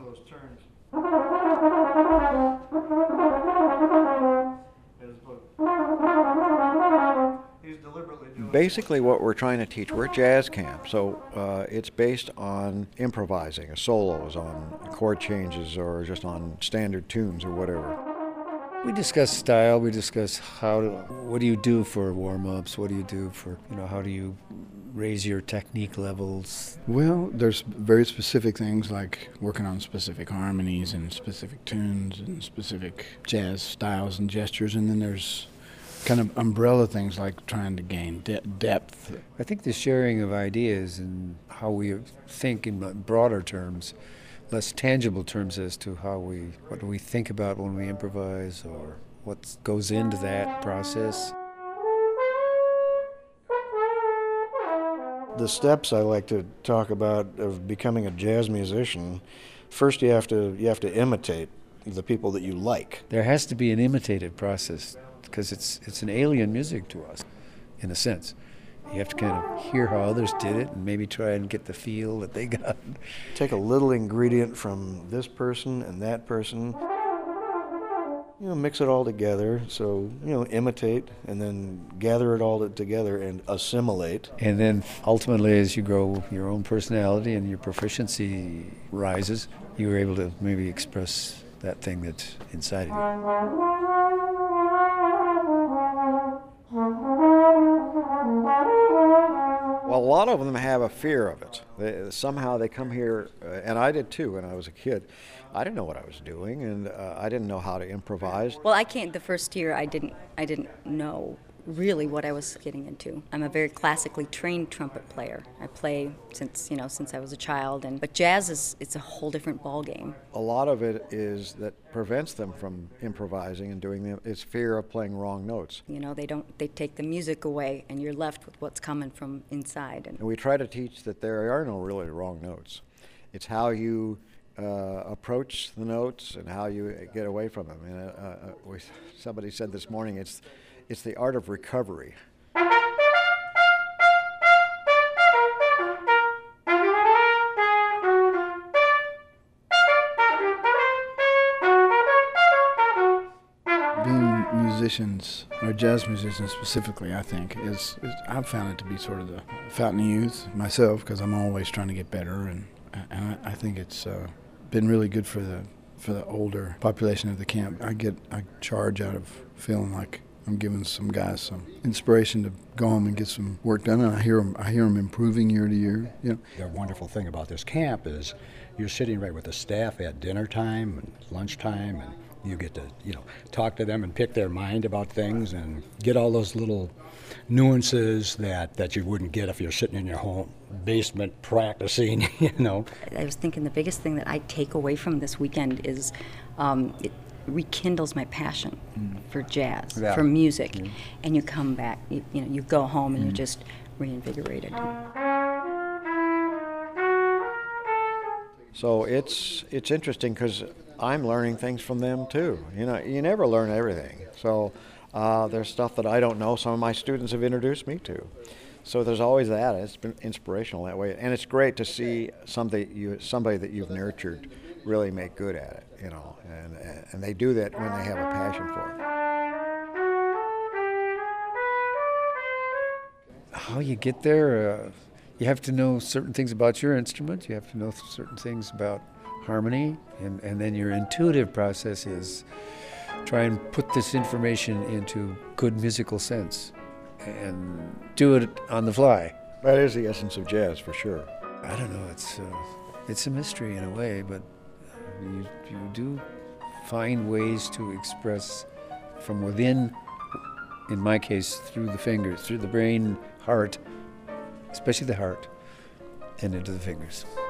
those turns. He's deliberately doing. Basically what we're trying to teach, we're jazz camp, so it's based on improvising, solos, on chord changes, or just on standard tunes or whatever. We discuss style, we discuss what do you do for warm-ups, what do you do for, how do you raise your technique levels? Well, there's very specific things like working on specific harmonies and specific tunes and specific jazz styles and gestures, and then there's kind of umbrella things like trying to gain depth. I think the sharing of ideas and how we think in broader terms, less tangible terms as to what do we think about when we improvise or what goes into that process. The steps I like to talk about of becoming a jazz musician, first you have to imitate the people that you like. There has to be an imitative process because it's an alien music to us, in a sense. You have to kind of hear how others did it and maybe try and get the feel that they got. Take a little ingredient from this person and that person, mix it all together. So, imitate and then gather it all together and assimilate. And then ultimately, as you grow your own personality and your proficiency rises, you're able to maybe express that thing that's inside of you. Well, a lot of them have a fear of it. Somehow they come here, and I did too when I was a kid. I didn't know what I was doing, and I didn't know how to improvise. Well, the first year I didn't know really what I was getting into. I'm a very classically trained trumpet player. I play since I was a child, but jazz it's a whole different ball game. A lot of it is that prevents them from improvising and doing them is fear of playing wrong notes. They take the music away and you're left with what's coming from inside. And we try to teach that there are no really wrong notes. It's how you approach the notes and how you get away from them. And somebody said this morning, it's the art of recovery. Being musicians, or jazz musicians specifically, I think, I've found it to be sort of the fountain of youth myself, because I'm always trying to get better, and I think it's been really good for the older population of the camp. I get a charge out of feeling like I'm giving some guys some inspiration to go home and get some work done, and I hear them improving year to year. The wonderful thing about this camp is you're sitting right with the staff at dinner time and lunchtime, and you get to talk to them and pick their mind about things and get all those little nuances that you wouldn't get if you're sitting in your home basement practicing. I was thinking the biggest thing that I take away from this weekend is it rekindles my passion for jazz, for music, and you come back, you go home and you're just reinvigorated. So it's interesting because I'm learning things from them too. You never learn everything. So there's stuff that I don't know some of my students have introduced me to. So there's always that. It's been inspirational that way, and it's great to see somebody that you've nurtured really make good at it. And they do that when they have a passion for it. How you get there, you have to know certain things about your instrument. You have to know certain things about harmony, and then your intuitive process is try and put this information into good musical sense and do it on the fly. That is the essence of jazz, for sure. I don't know, it's a mystery in a way, but you do find ways to express from within, in my case, through the fingers, through the brain, heart, especially the heart, and into the fingers.